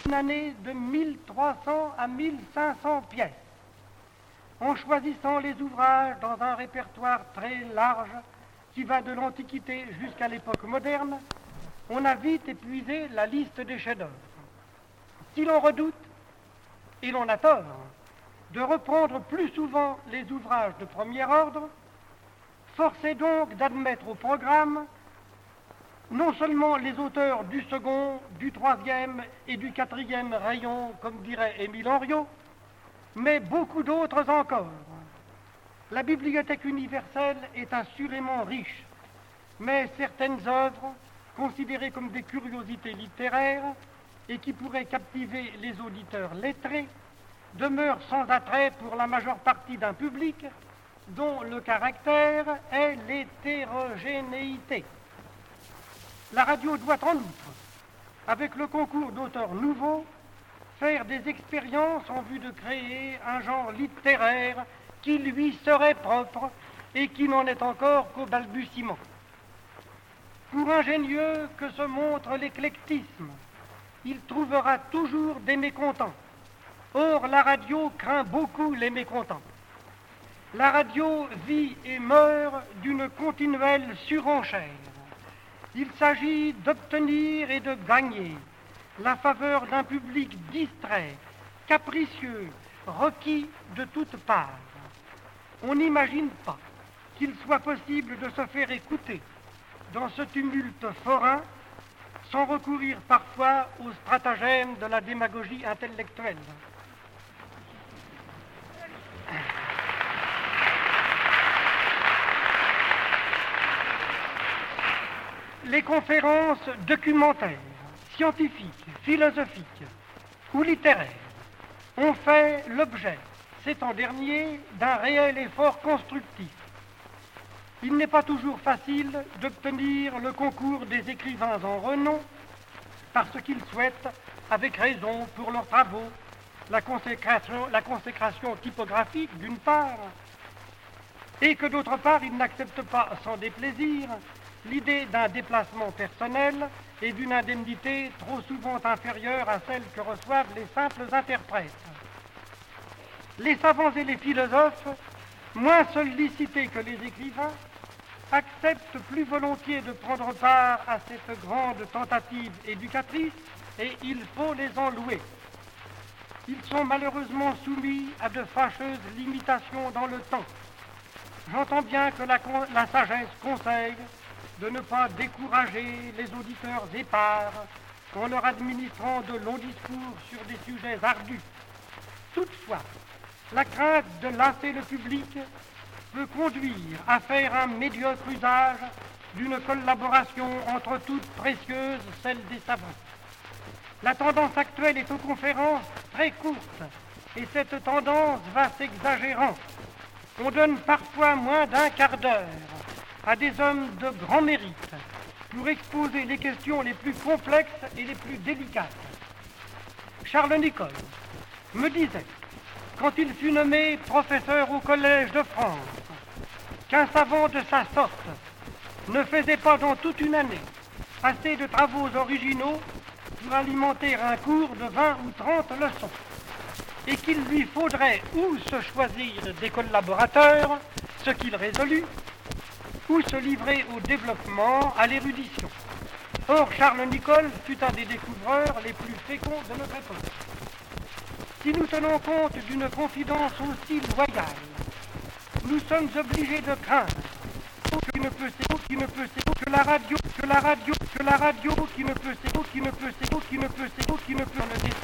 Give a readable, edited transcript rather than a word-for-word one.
une année de 1300 à 1500 pièces. En choisissant les ouvrages dans un répertoire très large qui va de l'Antiquité jusqu'à l'époque moderne, on a vite épuisé la liste des chefs-d'œuvre. Si l'on redoute, et l'on a tort, de reprendre plus souvent les ouvrages de premier ordre, force est donc d'admettre au programme non seulement les auteurs du second, du troisième et du quatrième rayon, comme dirait Émile Henriot, mais beaucoup d'autres encore. La bibliothèque universelle est assurément riche, mais certaines œuvres, considérées comme des curiosités littéraires et qui pourraient captiver les auditeurs lettrés, demeurent sans attrait pour la majeure partie d'un public dont le caractère est l'hétérogénéité. La radio doit en outre, avec le concours d'auteurs nouveaux, faire des expériences en vue de créer un genre littéraire qui lui serait propre et qui n'en est encore qu'au balbutiement. Pour ingénieux que se montre l'éclectisme, il trouvera toujours des mécontents. Or, la radio craint beaucoup les mécontents. La radio vit et meurt d'une continuelle surenchère. Il s'agit d'obtenir et de gagner la faveur d'un public distrait, capricieux, requis de toutes parts. On n'imagine pas qu'il soit possible de se faire écouter dans ce tumulte forain sans recourir parfois aux stratagèmes de la démagogie intellectuelle. Les conférences documentaires, scientifiques, philosophiques ou littéraires ont fait l'objet, ces temps derniers, d'un réel effort constructif. Il n'est pas toujours facile d'obtenir le concours des écrivains en renom parce qu'ils souhaitent, avec raison pour leurs travaux, la consécration typographique d'une part, et que d'autre part ils n'acceptent pas sans déplaisir l'idée d'un déplacement personnel et d'une indemnité trop souvent inférieure à celle que reçoivent les simples interprètes. Les savants et les philosophes, moins sollicités que les écrivains, acceptent plus volontiers de prendre part à cette grande tentative éducatrice et il faut les en louer. Ils sont malheureusement soumis à de fâcheuses limitations dans le temps. J'entends bien que la sagesse conseille de ne pas décourager les auditeurs épars en leur administrant de longs discours sur des sujets ardus. Toutefois, la crainte de lasser le public peut conduire à faire un médiocre usage d'une collaboration entre toutes précieuses, celle des savants. La tendance actuelle est aux conférences très courtes et cette tendance va s'exagérant. On donne parfois moins d'un quart d'heure à des hommes de grand mérite pour exposer les questions les plus complexes et les plus délicates. Charles Nicolle me disait, quand il fut nommé professeur au Collège de France, qu'un savant de sa sorte ne faisait pas dans toute une année assez de travaux originaux pour alimenter un cours de 20 ou 30 leçons, et qu'il lui faudrait ou se choisir des collaborateurs, ce qu'il résolut, ou se livrer au développement, à l'érudition. Or, Charles Nicolle fut un des découvreurs les plus féconds de notre époque. Si nous tenons compte d'une confidence aussi loyale, nous sommes obligés de craindre que la radio qui ne peut